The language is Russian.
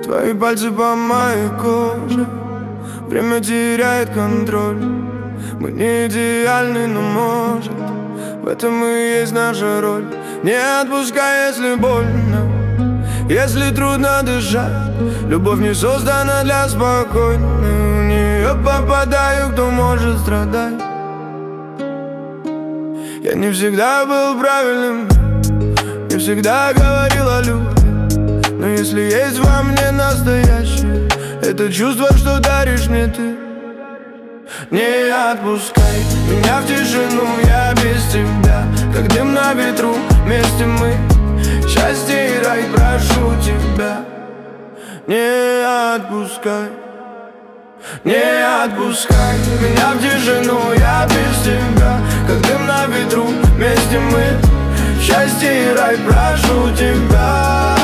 Твои пальцы по моей коже, время теряет контроль. Мы не идеальны, но может в этом и есть наша роль. Не отпускай, если больно, если трудно дышать. Любовь не создана для спокойной. В нее попадаю, кто может страдать. Я не всегда был правильным, не всегда говорил о любви, но если есть во мне настоящее, это чувство, что даришь мне ты. Не отпускай меня в тишину, я без тебя, как дым на ветру, вместе мы. Счастье и рай, прошу тебя. Не отпускай, не отпускай меня в тишину, я без тебя, как дым на ветру, вместе мы. Счастье и рай, прошу тебя.